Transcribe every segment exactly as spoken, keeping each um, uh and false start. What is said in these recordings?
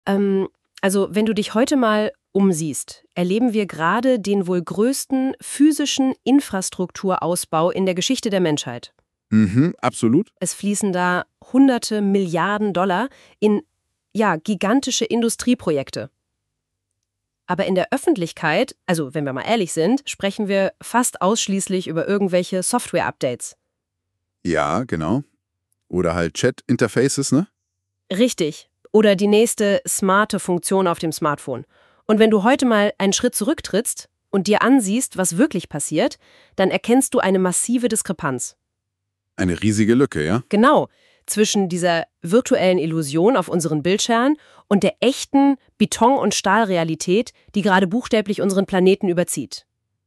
Ähm, also, wenn du dich heute mal umsiehst, erleben wir gerade den wohl größten physischen Infrastrukturausbau in der Geschichte der Menschheit. Mhm, absolut. Es fließen da hunderte Milliarden Dollar in, ja, gigantische Industrieprojekte. Aber in der Öffentlichkeit, also wenn wir mal ehrlich sind, sprechen wir fast ausschließlich über irgendwelche Software-Updates. Ja, genau. Oder halt Chat-Interfaces, ne? Richtig. Oder die nächste smarte Funktion auf dem Smartphone. Und wenn du heute mal einen Schritt zurücktrittst und dir ansiehst, was wirklich passiert, dann erkennst du eine massive Diskrepanz. Eine riesige Lücke, ja? Genau, zwischen dieser virtuellen Illusion auf unseren Bildschirmen und der echten Beton- und Stahlrealität, die gerade buchstäblich unseren Planeten überzieht.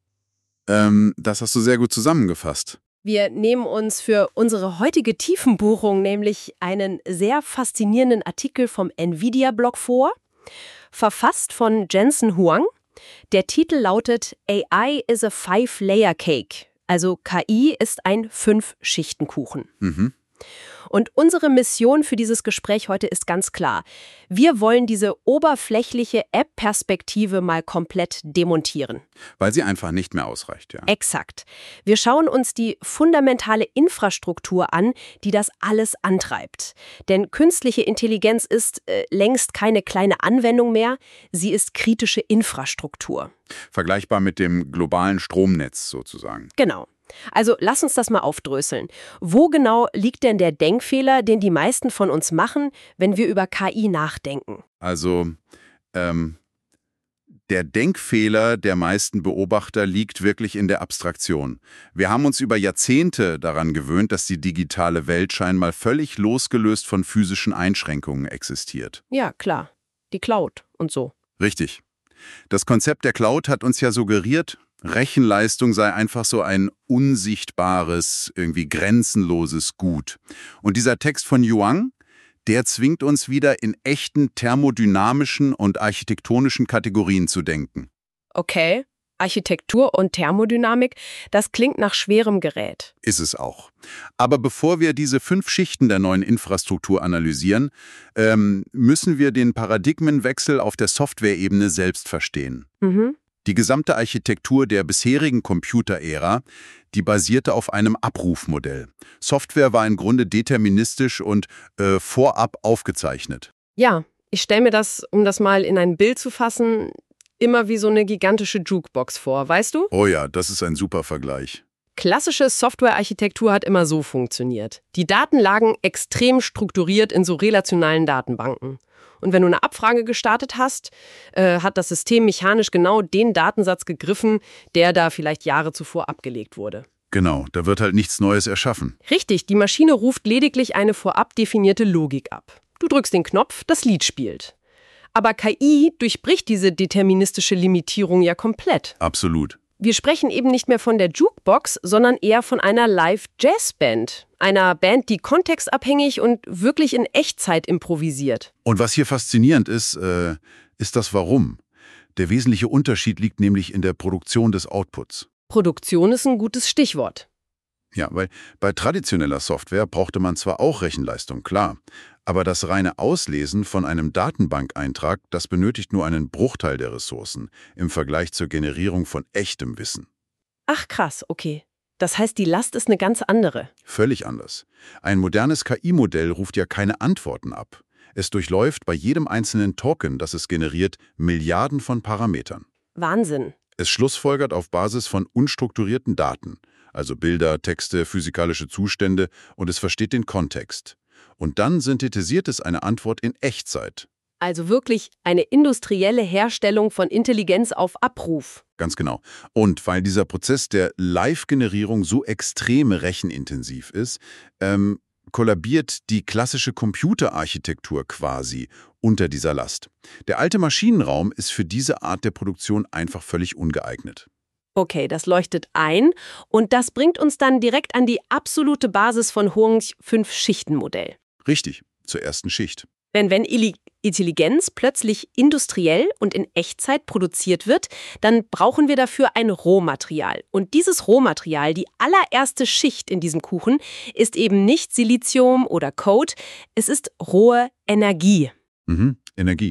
Ähm, das hast du sehr gut zusammengefasst. Wir nehmen uns für unsere heutige Tiefenbuchung nämlich einen sehr faszinierenden Artikel vom Nvidia-Blog vor, verfasst von Jensen Huang. Der Titel lautet A I is a Five-Layer Cake, also K I ist ein Fünf-Schichten-Kuchen. Mhm. Und unsere Mission für dieses Gespräch heute ist ganz klar. Wir wollen diese oberflächliche App-Perspektive mal komplett demontieren. Weil sie einfach nicht mehr ausreicht, ja. Exakt. Wir schauen uns die fundamentale Infrastruktur an, die das alles antreibt. Denn künstliche Intelligenz ist äh, längst keine kleine Anwendung mehr, sie ist kritische Infrastruktur. Vergleichbar mit dem globalen Stromnetz sozusagen. Genau. Also lass uns das mal aufdröseln. Wo genau liegt denn der Denkfehler, den die meisten von uns machen, wenn wir über K I nachdenken? Also, ähm, der Denkfehler der meisten Beobachter liegt wirklich in der Abstraktion. Wir haben uns über Jahrzehnte daran gewöhnt, dass die digitale Welt scheinbar völlig losgelöst von physischen Einschränkungen existiert. Ja, klar. Die Cloud und so. Richtig. Das Konzept der Cloud hat uns ja suggeriert, Rechenleistung sei einfach so ein unsichtbares, irgendwie grenzenloses Gut. Und dieser Text von Yuang, der zwingt uns wieder in echten thermodynamischen und architektonischen Kategorien zu denken. Okay, Architektur und Thermodynamik, das klingt nach schwerem Gerät. Ist es auch. Aber bevor wir diese fünf Schichten der neuen Infrastruktur analysieren, ähm, müssen wir den Paradigmenwechsel auf der Softwareebene selbst verstehen. Mhm. Die gesamte Architektur der bisherigen Computerära, die basierte auf einem Abrufmodell. Software war im Grunde deterministisch und äh, vorab aufgezeichnet. Ja, ich stelle mir das, um das mal in ein Bild zu fassen, immer wie so eine gigantische Jukebox vor, weißt du? Oh ja, das ist ein super Vergleich. Klassische Softwarearchitektur hat immer so funktioniert. Die Daten lagen extrem strukturiert in so relationalen Datenbanken. Und wenn du eine Abfrage gestartet hast, äh, hat das System mechanisch genau den Datensatz gegriffen, der da vielleicht Jahre zuvor abgelegt wurde. Genau, da wird halt nichts Neues erschaffen. Richtig, die Maschine ruft lediglich eine vorab definierte Logik ab. Du drückst den Knopf, das Lied spielt. Aber K I durchbricht diese deterministische Limitierung ja komplett. Absolut. Wir sprechen eben nicht mehr von der Jukebox, sondern eher von einer Live-Jazz-Band. Einer Band, die kontextabhängig und wirklich in Echtzeit improvisiert. Und was hier faszinierend ist, äh, ist das Warum. Der wesentliche Unterschied liegt nämlich in der Produktion des Outputs. Produktion ist ein gutes Stichwort. Ja, weil bei traditioneller Software brauchte man zwar auch Rechenleistung, klar, aber das reine Auslesen von einem Datenbankeintrag, das benötigt nur einen Bruchteil der Ressourcen im Vergleich zur Generierung von echtem Wissen. Ach krass, okay. Das heißt, die Last ist eine ganz andere. Völlig anders. Ein modernes K I-Modell ruft ja keine Antworten ab. Es durchläuft bei jedem einzelnen Token, das es generiert, Milliarden von Parametern. Wahnsinn. Es schlussfolgert auf Basis von unstrukturierten Daten, also Bilder, Texte, physikalische Zustände, und es versteht den Kontext. Und dann synthetisiert es eine Antwort in Echtzeit. Also wirklich eine industrielle Herstellung von Intelligenz auf Abruf. Ganz genau. Und weil dieser Prozess der Live-Generierung so extrem rechenintensiv ist, ähm, kollabiert die klassische Computerarchitektur quasi unter dieser Last. Der alte Maschinenraum ist für diese Art der Produktion einfach völlig ungeeignet. Okay, das leuchtet ein und das bringt uns dann direkt an die absolute Basis von Huangs Fünf-Schichten-Modell. Richtig, zur ersten Schicht. Denn wenn Intelligenz plötzlich industriell und in Echtzeit produziert wird, dann brauchen wir dafür ein Rohmaterial. Und dieses Rohmaterial, die allererste Schicht in diesem Kuchen, ist eben nicht Silizium oder Code, es ist rohe Energie. Mhm, Energie.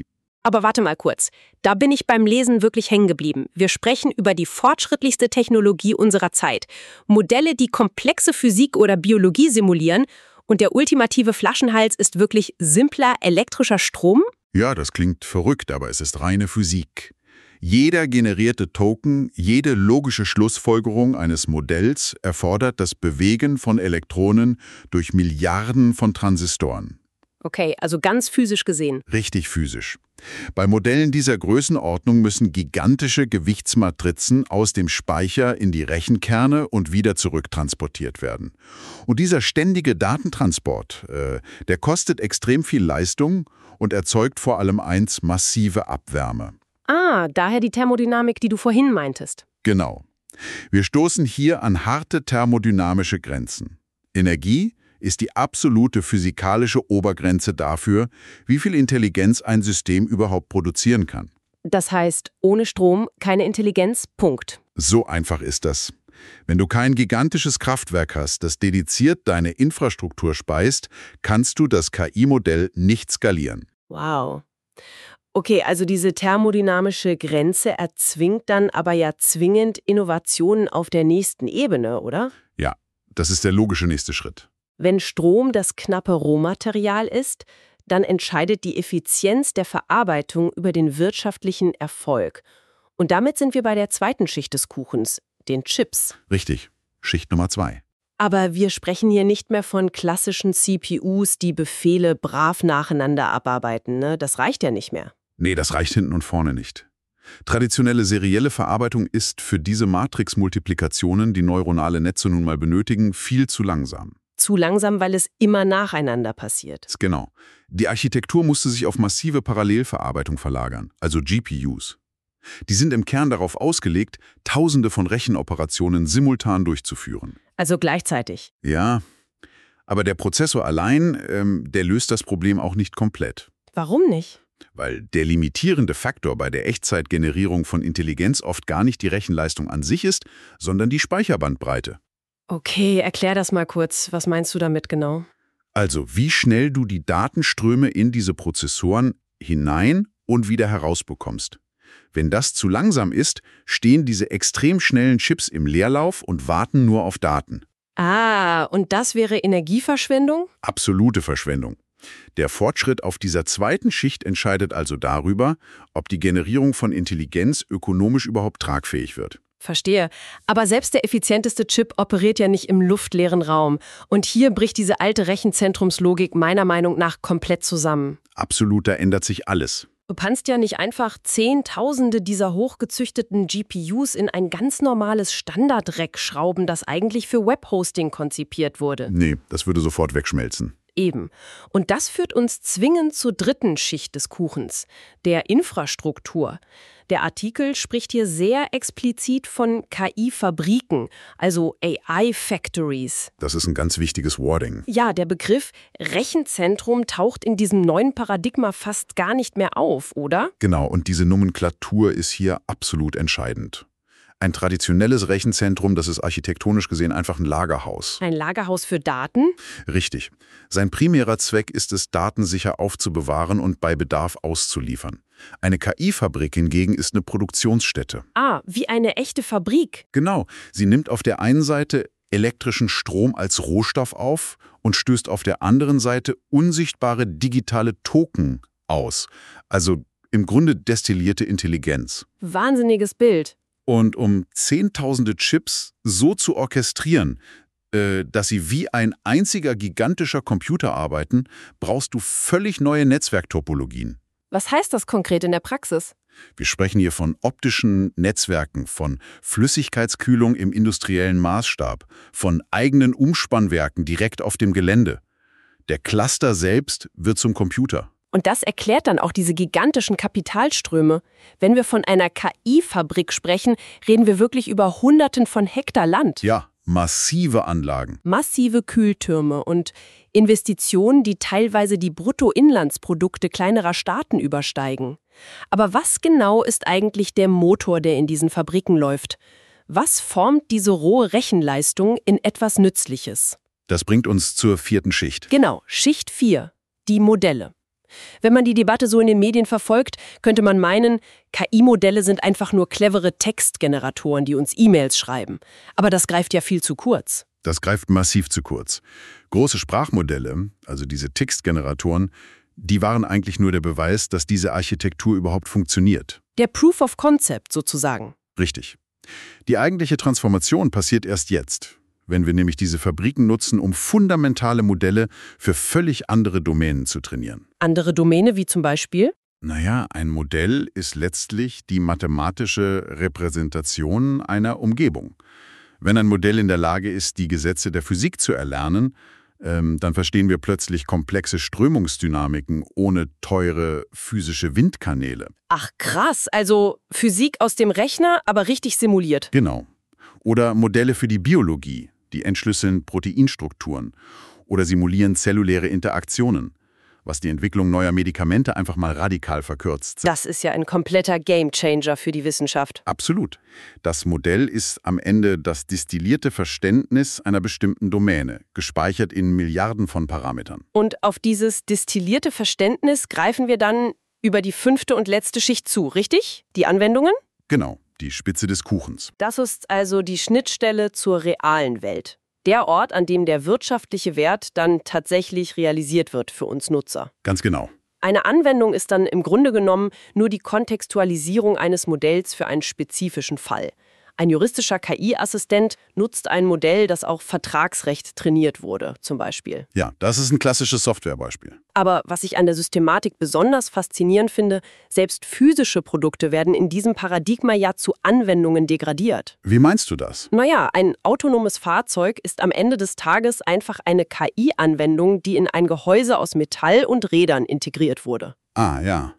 Aber warte mal kurz, da bin ich beim Lesen wirklich hängen geblieben. Wir sprechen über die fortschrittlichste Technologie unserer Zeit. Modelle, die komplexe Physik oder Biologie simulieren, und der ultimative Flaschenhals ist wirklich simpler elektrischer Strom? Ja, das klingt verrückt, aber es ist reine Physik. Jeder generierte Token, jede logische Schlussfolgerung eines Modells erfordert das Bewegen von Elektronen durch Milliarden von Transistoren. Okay, also ganz physisch gesehen. Richtig physisch. Bei Modellen dieser Größenordnung müssen gigantische Gewichtsmatrizen aus dem Speicher in die Rechenkerne und wieder zurücktransportiert werden. Und dieser ständige Datentransport, äh, der kostet extrem viel Leistung und erzeugt vor allem eins, massive Abwärme. Ah, daher die Thermodynamik, die du vorhin meintest. Genau. Wir stoßen hier an harte thermodynamische Grenzen. Energie ist die absolute physikalische Obergrenze dafür, wie viel Intelligenz ein System überhaupt produzieren kann. Das heißt, ohne Strom keine Intelligenz, Punkt. So einfach ist das. Wenn du kein gigantisches Kraftwerk hast, das dediziert deine Infrastruktur speist, kannst du das K I-Modell nicht skalieren. Wow. Okay, also diese thermodynamische Grenze erzwingt dann aber ja zwingend Innovationen auf der nächsten Ebene, oder? Ja, das ist der logische nächste Schritt. Wenn Strom das knappe Rohmaterial ist, dann entscheidet die Effizienz der Verarbeitung über den wirtschaftlichen Erfolg. Und damit sind wir bei der zweiten Schicht des Kuchens, den Chips. Richtig, Schicht Nummer zwei. Aber wir sprechen hier nicht mehr von klassischen C P Us, die Befehle brav nacheinander abarbeiten, ne? Das reicht ja nicht mehr. Nee, das reicht hinten und vorne nicht. Traditionelle serielle Verarbeitung ist für diese Matrix-Multiplikationen, die neuronale Netze nun mal benötigen, viel zu langsam. Zu langsam, weil es immer nacheinander passiert. Genau. Die Architektur musste sich auf massive Parallelverarbeitung verlagern, also G P Us. Die sind im Kern darauf ausgelegt, Tausende von Rechenoperationen simultan durchzuführen. Also gleichzeitig. Ja, aber der Prozessor allein, ähm, der löst das Problem auch nicht komplett. Warum nicht? Weil der limitierende Faktor bei der Echtzeitgenerierung von Intelligenz oft gar nicht die Rechenleistung an sich ist, sondern die Speicherbandbreite. Okay, erklär das mal kurz. Was meinst du damit genau? Also, wie schnell du die Datenströme in diese Prozessoren hinein und wieder herausbekommst. Wenn das zu langsam ist, stehen diese extrem schnellen Chips im Leerlauf und warten nur auf Daten. Ah, und das wäre Energieverschwendung? Absolute Verschwendung. Der Fortschritt auf dieser zweiten Schicht entscheidet also darüber, ob die Generierung von Intelligenz ökonomisch überhaupt tragfähig wird. Verstehe. Aber selbst der effizienteste Chip operiert ja nicht im luftleeren Raum. Und hier bricht diese alte Rechenzentrumslogik meiner Meinung nach komplett zusammen. Absolut, da ändert sich alles. Du kannst ja nicht einfach Zehntausende dieser hochgezüchteten G P Us in ein ganz normales Standard-Rack schrauben, das eigentlich für Webhosting konzipiert wurde. Nee, das würde sofort wegschmelzen. Eben. Und das führt uns zwingend zur dritten Schicht des Kuchens, der Infrastruktur. Der Artikel spricht hier sehr explizit von K I-Fabriken, also A I-Factories. Das ist ein ganz wichtiges Wording. Ja, der Begriff Rechenzentrum taucht in diesem neuen Paradigma fast gar nicht mehr auf, oder? Genau, und diese Nomenklatur ist hier absolut entscheidend. Ein traditionelles Rechenzentrum, das ist architektonisch gesehen einfach ein Lagerhaus. Ein Lagerhaus für Daten? Richtig. Sein primärer Zweck ist es, Daten sicher aufzubewahren und bei Bedarf auszuliefern. Eine K I-Fabrik hingegen ist eine Produktionsstätte. Ah, wie eine echte Fabrik. Genau. Sie nimmt auf der einen Seite elektrischen Strom als Rohstoff auf und stößt auf der anderen Seite unsichtbare digitale Token aus. Also im Grunde destillierte Intelligenz. Wahnsinniges Bild. Und um zehntausende Chips so zu orchestrieren, äh, dass sie wie ein einziger gigantischer Computer arbeiten, brauchst du völlig neue Netzwerktopologien. Was heißt das konkret in der Praxis? Wir sprechen hier von optischen Netzwerken, von Flüssigkeitskühlung im industriellen Maßstab, von eigenen Umspannwerken direkt auf dem Gelände. Der Cluster selbst wird zum Computer. Und das erklärt dann auch diese gigantischen Kapitalströme. Wenn wir von einer K I-Fabrik sprechen, reden wir wirklich über Hunderten von Hektar Land. Ja, massive Anlagen. Massive Kühltürme und Investitionen, die teilweise die Bruttoinlandsprodukte kleinerer Staaten übersteigen. Aber was genau ist eigentlich der Motor, der in diesen Fabriken läuft? Was formt diese rohe Rechenleistung in etwas Nützliches? Das bringt uns zur vierten Schicht. Genau, Schicht vier, die Modelle. Wenn man die Debatte so in den Medien verfolgt, könnte man meinen, K I-Modelle sind einfach nur clevere Textgeneratoren, die uns E-Mails schreiben. Aber das greift ja viel zu kurz. Das greift massiv zu kurz. Große Sprachmodelle, also diese Textgeneratoren, die waren eigentlich nur der Beweis, dass diese Architektur überhaupt funktioniert. Der Proof of Concept sozusagen. Richtig. Die eigentliche Transformation passiert erst jetzt, wenn wir nämlich diese Fabriken nutzen, um fundamentale Modelle für völlig andere Domänen zu trainieren. Andere Domäne wie zum Beispiel? Naja, ein Modell ist letztlich die mathematische Repräsentation einer Umgebung. Wenn ein Modell in der Lage ist, die Gesetze der Physik zu erlernen, ähm, dann verstehen wir plötzlich komplexe Strömungsdynamiken ohne teure physische Windkanäle. Ach krass, also Physik aus dem Rechner, aber richtig simuliert. Genau. Oder Modelle für die Biologie, die entschlüsseln Proteinstrukturen oder simulieren zelluläre Interaktionen, was die Entwicklung neuer Medikamente einfach mal radikal verkürzt. Das ist ja ein kompletter Gamechanger für die Wissenschaft. Absolut. Das Modell ist am Ende das distillierte Verständnis einer bestimmten Domäne, gespeichert in Milliarden von Parametern. Und auf dieses distillierte Verständnis greifen wir dann über die fünfte und letzte Schicht zu, richtig? Die Anwendungen? Genau, die Spitze des Kuchens. Das ist also die Schnittstelle zur realen Welt. Der Ort, an dem der wirtschaftliche Wert dann tatsächlich realisiert wird für uns Nutzer. Ganz genau. Eine Anwendung ist dann im Grunde genommen nur die Kontextualisierung eines Modells für einen spezifischen Fall. Ein juristischer K I-Assistent nutzt ein Modell, das auch Vertragsrecht trainiert wurde, zum Beispiel. Ja, das ist ein klassisches Softwarebeispiel. Aber was ich an der Systematik besonders faszinierend finde, selbst physische Produkte werden in diesem Paradigma ja zu Anwendungen degradiert. Wie meinst du das? Naja, ein autonomes Fahrzeug ist am Ende des Tages einfach eine K I-Anwendung, die in ein Gehäuse aus Metall und Rädern integriert wurde. Ah, ja.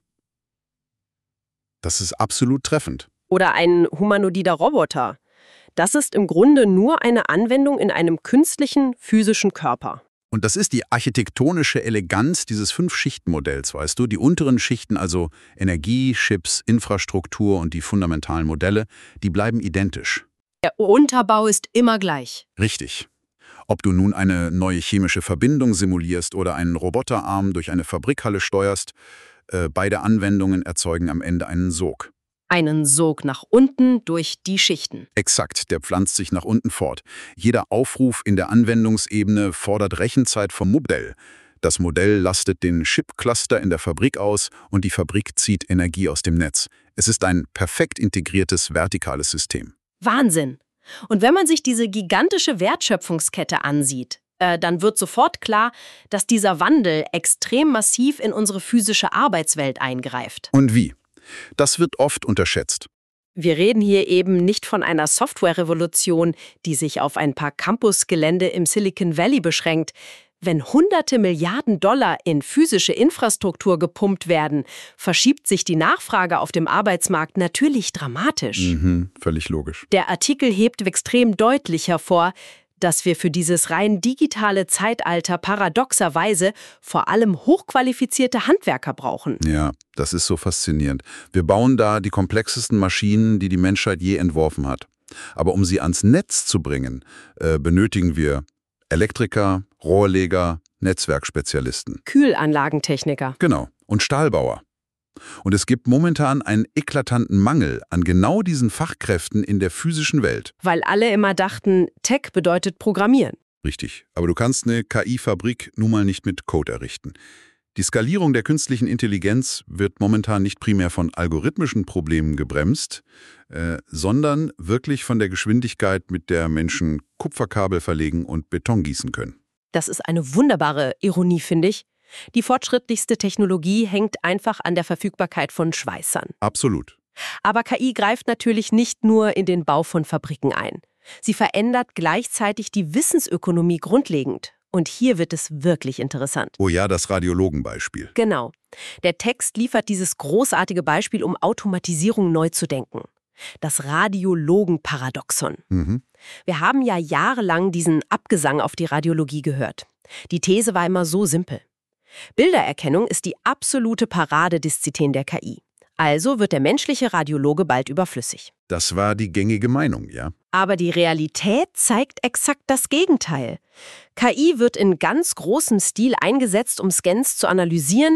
Das ist absolut treffend. Oder ein humanoider Roboter. Das ist im Grunde nur eine Anwendung in einem künstlichen, physischen Körper. Und das ist die architektonische Eleganz dieses Fünf-Schichten-Modells, weißt du? Die unteren Schichten, also Energie, Chips, Infrastruktur und die fundamentalen Modelle, die bleiben identisch. Der Unterbau ist immer gleich. Richtig. Ob du nun eine neue chemische Verbindung simulierst oder einen Roboterarm durch eine Fabrikhalle steuerst, äh, beide Anwendungen erzeugen am Ende einen Sog. Einen Sog nach unten durch die Schichten. Exakt, der pflanzt sich nach unten fort. Jeder Aufruf in der Anwendungsebene fordert Rechenzeit vom Modell. Das Modell lastet den Chip-Cluster in der Fabrik aus und die Fabrik zieht Energie aus dem Netz. Es ist ein perfekt integriertes vertikales System. Wahnsinn! Und wenn man sich diese gigantische Wertschöpfungskette ansieht, äh, dann wird sofort klar, dass dieser Wandel extrem massiv in unsere physische Arbeitswelt eingreift. Und wie? Das wird oft unterschätzt. Wir reden hier eben nicht von einer Software-Revolution, die sich auf ein paar Campusgelände im Silicon Valley beschränkt. Wenn hunderte Milliarden Dollar in physische Infrastruktur gepumpt werden, verschiebt sich die Nachfrage auf dem Arbeitsmarkt natürlich dramatisch. Mhm, völlig logisch. Der Artikel hebt extrem deutlich hervor, dass wir für dieses rein digitale Zeitalter paradoxerweise vor allem hochqualifizierte Handwerker brauchen. Ja, das ist so faszinierend. Wir bauen da die komplexesten Maschinen, die die Menschheit je entworfen hat. Aber um sie ans Netz zu bringen, äh, benötigen wir Elektriker, Rohrleger, Netzwerkspezialisten. Kühlanlagentechniker. Genau. Und Stahlbauer. Und es gibt momentan einen eklatanten Mangel an genau diesen Fachkräften in der physischen Welt. Weil alle immer dachten, Tech bedeutet Programmieren. Richtig. Aber du kannst eine K I-Fabrik nun mal nicht mit Code errichten. Die Skalierung der künstlichen Intelligenz wird momentan nicht primär von algorithmischen Problemen gebremst, äh, sondern wirklich von der Geschwindigkeit, mit der Menschen Kupferkabel verlegen und Beton gießen können. Das ist eine wunderbare Ironie, finde ich. Die fortschrittlichste Technologie hängt einfach an der Verfügbarkeit von Schweißern. Absolut. Aber K I greift natürlich nicht nur in den Bau von Fabriken ein. Sie verändert gleichzeitig die Wissensökonomie grundlegend. Und hier wird es wirklich interessant. Oh ja, das Radiologenbeispiel. Genau. Der Text liefert dieses großartige Beispiel, um Automatisierung neu zu denken. Das Radiologenparadoxon. Mhm. Wir haben ja jahrelang diesen Abgesang auf die Radiologie gehört. Die These war immer so simpel. Bildererkennung ist die absolute Paradedisziplin der K I. Also wird der menschliche Radiologe bald überflüssig. Das war die gängige Meinung, ja. Aber die Realität zeigt exakt das Gegenteil. K I wird in ganz großem Stil eingesetzt, um Scans zu analysieren,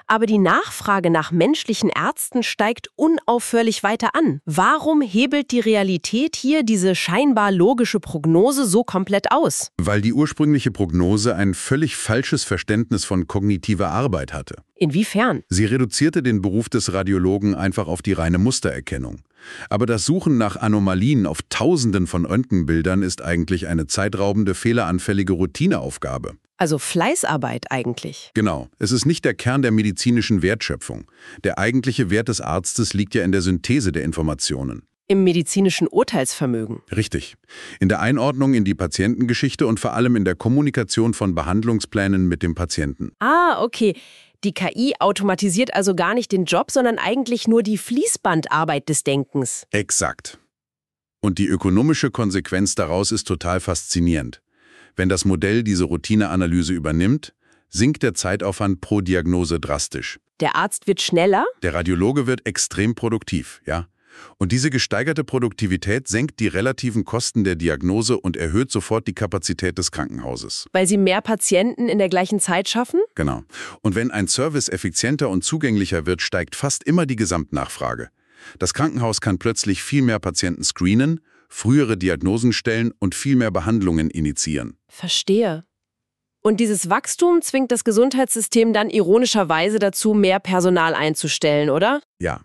Aber die Nachfrage nach menschlichen Ärzten steigt unaufhörlich weiter an. Warum hebelt die Realität hier diese scheinbar logische Prognose so komplett aus? Weil die ursprüngliche Prognose ein völlig falsches Verständnis von kognitiver Arbeit hatte. Inwiefern? Sie reduzierte den Beruf des Radiologen einfach auf die reine Mustererkennung. Aber das Suchen nach Anomalien auf Tausenden von Röntgenbildern ist eigentlich eine zeitraubende, fehleranfällige Routineaufgabe. Also Fleißarbeit eigentlich. Genau. Es ist nicht der Kern der medizinischen Wertschöpfung. Der eigentliche Wert des Arztes liegt ja in der Synthese der Informationen. Im medizinischen Urteilsvermögen. Richtig. In der Einordnung in die Patientengeschichte und vor allem in der Kommunikation von Behandlungsplänen mit dem Patienten. Ah, okay. Die K I automatisiert also gar nicht den Job, sondern eigentlich nur die Fließbandarbeit des Denkens. Exakt. Und die ökonomische Konsequenz daraus ist total faszinierend. Wenn das Modell diese Routineanalyse übernimmt, sinkt der Zeitaufwand pro Diagnose drastisch. Der Arzt wird schneller? Der Radiologe wird extrem produktiv, ja. Und diese gesteigerte Produktivität senkt die relativen Kosten der Diagnose und erhöht sofort die Kapazität des Krankenhauses. Weil sie mehr Patienten in der gleichen Zeit schaffen? Genau. Und wenn ein Service effizienter und zugänglicher wird, steigt fast immer die Gesamtnachfrage. Das Krankenhaus kann plötzlich viel mehr Patienten screenen, frühere Diagnosen stellen und viel mehr Behandlungen initiieren. Verstehe. Und dieses Wachstum zwingt das Gesundheitssystem dann ironischerweise dazu, mehr Personal einzustellen, oder? Ja.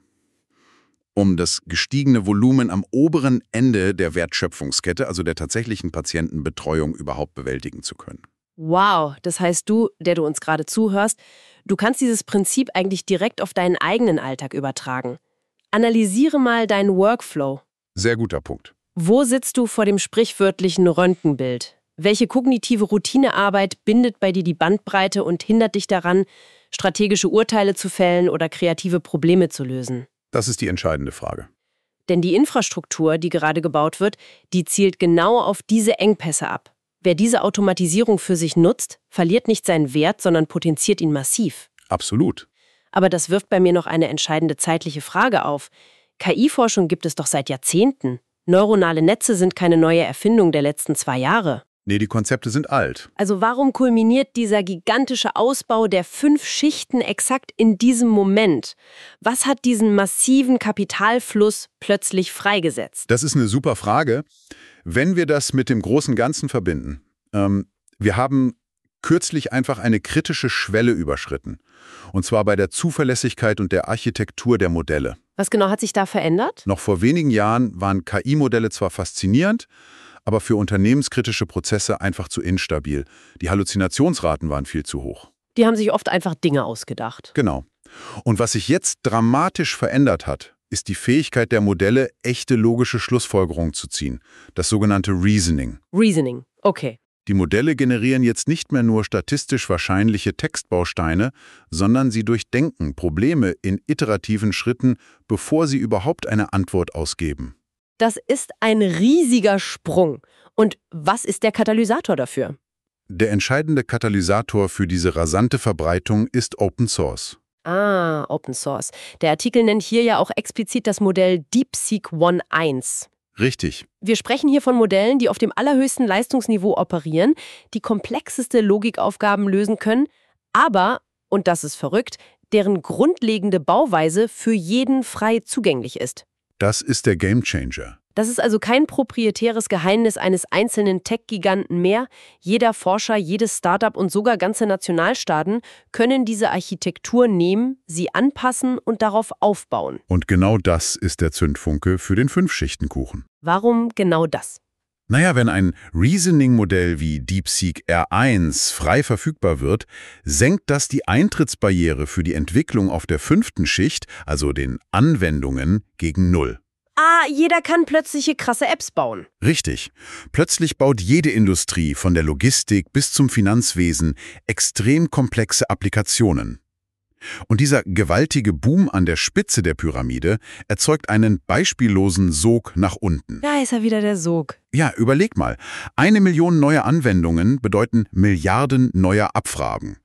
Um das gestiegene Volumen am oberen Ende der Wertschöpfungskette, also der tatsächlichen Patientenbetreuung, überhaupt bewältigen zu können. Wow, das heißt du, der du uns gerade zuhörst, du kannst dieses Prinzip eigentlich direkt auf deinen eigenen Alltag übertragen. Analysiere mal deinen Workflow. Sehr guter Punkt. Wo sitzt du vor dem sprichwörtlichen Röntgenbild? Welche kognitive Routinearbeit bindet bei dir die Bandbreite und hindert dich daran, strategische Urteile zu fällen oder kreative Probleme zu lösen? Das ist die entscheidende Frage. Denn die Infrastruktur, die gerade gebaut wird, die zielt genau auf diese Engpässe ab. Wer diese Automatisierung für sich nutzt, verliert nicht seinen Wert, sondern potenziert ihn massiv. Absolut. Aber das wirft bei mir noch eine entscheidende zeitliche Frage auf. K I-Forschung gibt es doch seit Jahrzehnten. Neuronale Netze sind keine neue Erfindung der letzten zwei Jahre. Nee, die Konzepte sind alt. Also warum kulminiert dieser gigantische Ausbau der fünf Schichten exakt in diesem Moment? Was hat diesen massiven Kapitalfluss plötzlich freigesetzt? Das ist eine super Frage. Wenn wir das mit dem großen Ganzen verbinden, ähm, wir haben kürzlich einfach eine kritische Schwelle überschritten. Und zwar bei der Zuverlässigkeit und der Architektur der Modelle. Was genau hat sich da verändert? Noch vor wenigen Jahren waren K I-Modelle zwar faszinierend, aber für unternehmenskritische Prozesse einfach zu instabil. Die Halluzinationsraten waren viel zu hoch. Die haben sich oft einfach Dinge ausgedacht. Genau. Und was sich jetzt dramatisch verändert hat, ist die Fähigkeit der Modelle, echte logische Schlussfolgerungen zu ziehen. Das sogenannte Reasoning. Reasoning, okay. Die Modelle generieren jetzt nicht mehr nur statistisch wahrscheinliche Textbausteine, sondern sie durchdenken Probleme in iterativen Schritten, bevor sie überhaupt eine Antwort ausgeben. Das ist ein riesiger Sprung. Und was ist der Katalysator dafür? Der entscheidende Katalysator für diese rasante Verbreitung ist Open Source. Ah, Open Source. Der Artikel nennt hier ja auch explizit das Modell DeepSeek eins Punkt eins. Richtig. Wir sprechen hier von Modellen, die auf dem allerhöchsten Leistungsniveau operieren, die komplexeste Logikaufgaben lösen können, aber, und das ist verrückt, deren grundlegende Bauweise für jeden frei zugänglich ist. Das ist der Gamechanger. Das ist also kein proprietäres Geheimnis eines einzelnen Tech-Giganten mehr. Jeder Forscher, jedes Startup und sogar ganze Nationalstaaten können diese Architektur nehmen, sie anpassen und darauf aufbauen. Und genau das ist der Zündfunke für den Fünf-Schichten-Kuchen. Warum genau das? Naja, wenn ein Reasoning-Modell wie DeepSeek R eins frei verfügbar wird, senkt das die Eintrittsbarriere für die Entwicklung auf der fünften Schicht, also den Anwendungen, gegen Null. Ah, jeder kann plötzlich krasse Apps bauen. Richtig. Plötzlich baut jede Industrie, von der Logistik bis zum Finanzwesen, extrem komplexe Applikationen. Und dieser gewaltige Boom an der Spitze der Pyramide erzeugt einen beispiellosen Sog nach unten. Da ist er wieder, der Sog. Ja, überleg mal. Eine Million neue Anwendungen bedeuten Milliarden neuer Abfragen.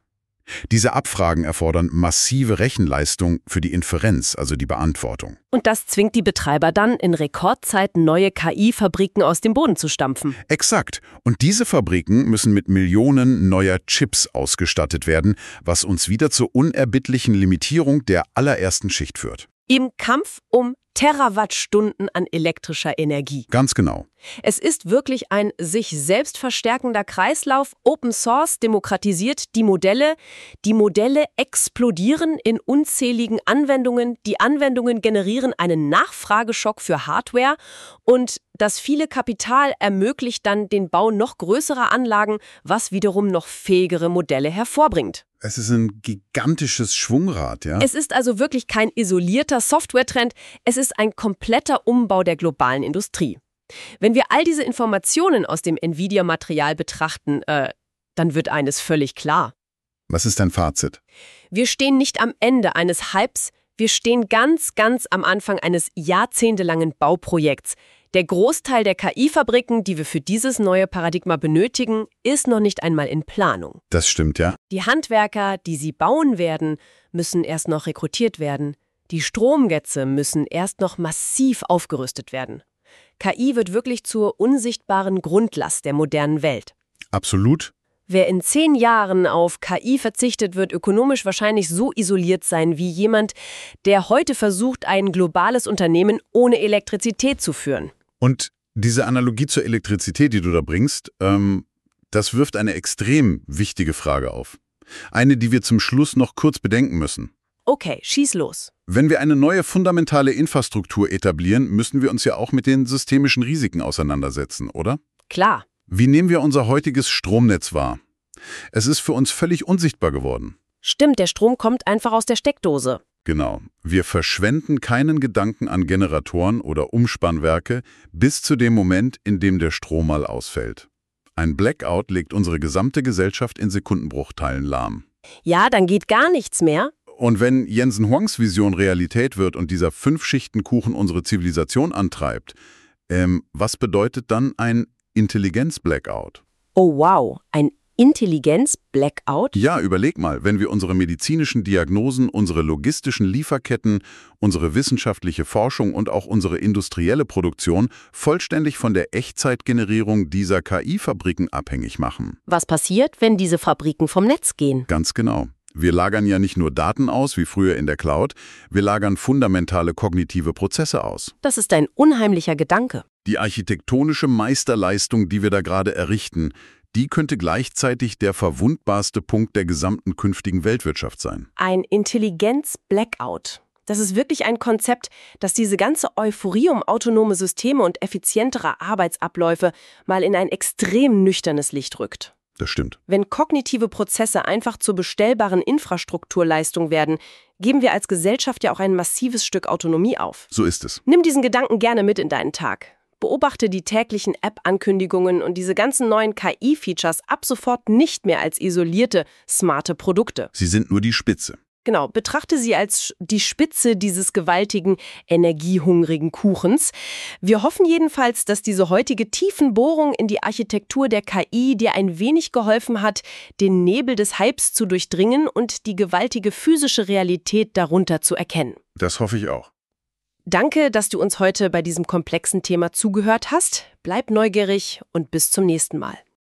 Diese Abfragen erfordern massive Rechenleistung für die Inferenz, also die Beantwortung. Und das zwingt die Betreiber dann, in Rekordzeit neue K I-Fabriken aus dem Boden zu stampfen. Exakt. Und diese Fabriken müssen mit Millionen neuer Chips ausgestattet werden, was uns wieder zur unerbittlichen Limitierung der allerersten Schicht führt. Im Kampf um Terawattstunden an elektrischer Energie. Ganz genau. Es ist wirklich ein sich selbst verstärkender Kreislauf. Open Source demokratisiert die Modelle. Die Modelle explodieren in unzähligen Anwendungen. Die Anwendungen generieren einen Nachfrageschock für Hardware. Und das viele Kapital ermöglicht dann den Bau noch größerer Anlagen, was wiederum noch fähigere Modelle hervorbringt. Es ist ein gigantisches Schwungrad, ja? Es ist also wirklich kein isolierter Softwaretrend, es ist ein kompletter Umbau der globalen Industrie. Wenn wir all diese Informationen aus dem NVIDIA-Material betrachten, äh, dann wird eines völlig klar. Was ist dein Fazit? Wir stehen nicht am Ende eines Hypes, wir stehen ganz, ganz am Anfang eines jahrzehntelangen Bauprojekts. Der Großteil der K I-Fabriken, die wir für dieses neue Paradigma benötigen, ist noch nicht einmal in Planung. Das stimmt, ja. Die Handwerker, die sie bauen werden, müssen erst noch rekrutiert werden. Die Stromnetze müssen erst noch massiv aufgerüstet werden. K I wird wirklich zur unsichtbaren Grundlast der modernen Welt. Absolut. Wer in zehn Jahren auf K I verzichtet, wird ökonomisch wahrscheinlich so isoliert sein wie jemand, der heute versucht, ein globales Unternehmen ohne Elektrizität zu führen. Und diese Analogie zur Elektrizität, die du da bringst, ähm, das wirft eine extrem wichtige Frage auf. Eine, die wir zum Schluss noch kurz bedenken müssen. Okay, schieß los. Wenn wir eine neue fundamentale Infrastruktur etablieren, müssen wir uns ja auch mit den systemischen Risiken auseinandersetzen, oder? Klar. Wie nehmen wir unser heutiges Stromnetz wahr? Es ist für uns völlig unsichtbar geworden. Stimmt, der Strom kommt einfach aus der Steckdose. Genau. Wir verschwenden keinen Gedanken an Generatoren oder Umspannwerke bis zu dem Moment, in dem der Strom mal ausfällt. Ein Blackout legt unsere gesamte Gesellschaft in Sekundenbruchteilen lahm. Ja, dann geht gar nichts mehr. Und wenn Jensen Huangs Vision Realität wird und dieser Fünf-Schichten-Kuchen unsere Zivilisation antreibt, ähm, was bedeutet dann ein Intelligenz-Blackout? Oh wow, ein Intelligenz-Blackout? Ja, überleg mal, wenn wir unsere medizinischen Diagnosen, unsere logistischen Lieferketten, unsere wissenschaftliche Forschung und auch unsere industrielle Produktion vollständig von der Echtzeitgenerierung dieser K I-Fabriken abhängig machen. Was passiert, wenn diese Fabriken vom Netz gehen? Ganz genau. Wir lagern ja nicht nur Daten aus, wie früher in der Cloud, wir lagern fundamentale kognitive Prozesse aus. Das ist ein unheimlicher Gedanke. Die architektonische Meisterleistung, die wir da gerade errichten, die könnte gleichzeitig der verwundbarste Punkt der gesamten künftigen Weltwirtschaft sein. Ein Intelligenz-Blackout. Das ist wirklich ein Konzept, das diese ganze Euphorie um autonome Systeme und effizientere Arbeitsabläufe mal in ein extrem nüchternes Licht rückt. Das stimmt. Wenn kognitive Prozesse einfach zur bestellbaren Infrastrukturleistung werden, geben wir als Gesellschaft ja auch ein massives Stück Autonomie auf. So ist es. Nimm diesen Gedanken gerne mit in deinen Tag. Beobachte die täglichen App-Ankündigungen und diese ganzen neuen K I-Features ab sofort nicht mehr als isolierte, smarte Produkte. Sie sind nur die Spitze. Genau, betrachte sie als die Spitze dieses gewaltigen, energiehungrigen Kuchens. Wir hoffen jedenfalls, dass diese heutige Tiefenbohrung in die Architektur der K I dir ein wenig geholfen hat, den Nebel des Hypes zu durchdringen und die gewaltige physische Realität darunter zu erkennen. Das hoffe ich auch. Danke, dass du uns heute bei diesem komplexen Thema zugehört hast. Bleib neugierig und bis zum nächsten Mal.